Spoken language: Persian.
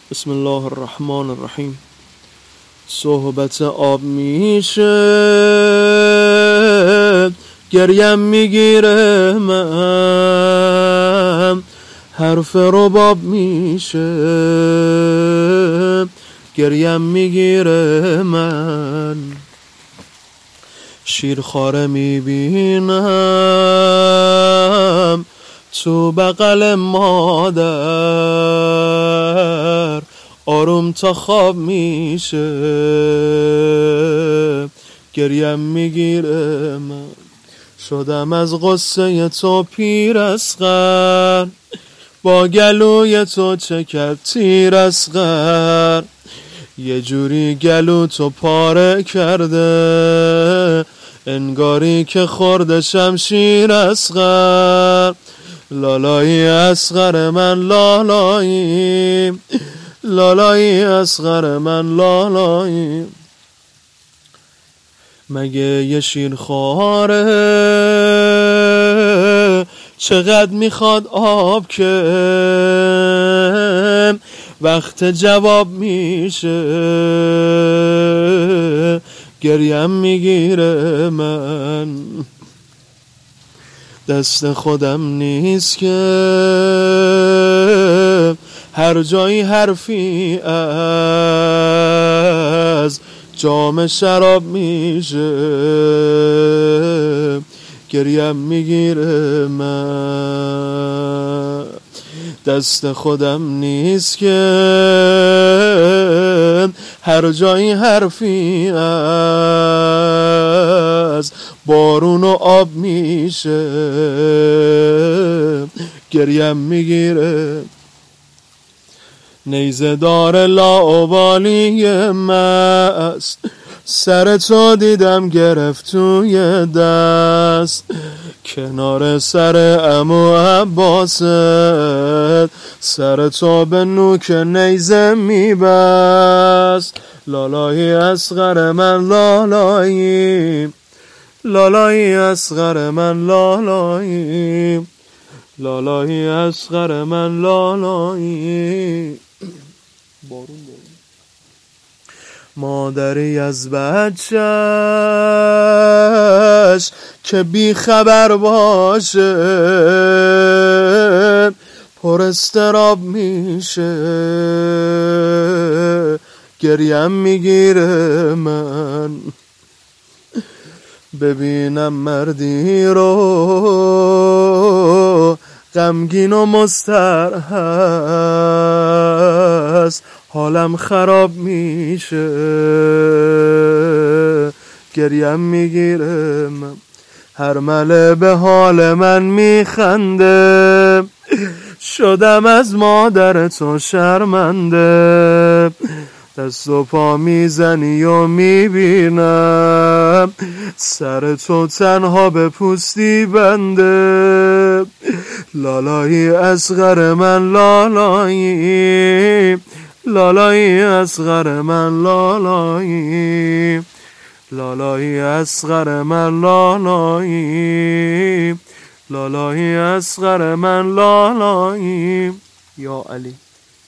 بسم الله الرحمن الرحیم. صحبت آب میشه گریم میگیره من، حرف رباب میشه گریم میگیره من، شیرخواره میبینم تو بغل مادر، آروم تا خواب میشه گریم میگیره من، شدم از غصه تو پیر اصغر، با گلوی تو چکد تیر اصغر، یه جوری گلو تو پاره کرده انگاری که خورده شمشیر اصغر، لالایی اصغر من لالایی، لالایی اصغر من لالایی، مگه یه شیرخواره چقدر میخواد آب که وقت جواب میشه گریم میگیره من، دست خودم نیست که هر جایی حرفی از جام شراب میشه گریم میگیره من، دست خودم نیست که هر جایی حرفی از بارون و آب میشه گریم میگیره، نیزه دار لاابالی مست سر تو دیدم گرفت توی دست، کنار سر عمو عباست سر تو به نوک نیزه میبست، لالایی اصغر من لالایی، لالایی اصغر من لالایی، لالایی اصغر من لالایی. مادری از بچهش که بی خبر باشه پر استراب میشه گریم میگیره من، ببینم مردی رو غمگین و مسترهست حالم خراب میشه گریم میگیره من، هر مله به حال من میخنده شدم از مادر تو شرمنده، دست و پا میزنی و میبینم سر تو تنها به پوستی بنده، لالایی اصغر من لالایی، لالایی اصغر من لالایی، لالایی اصغر من لالایی، لالایی اصغر من لالایی. یا علی.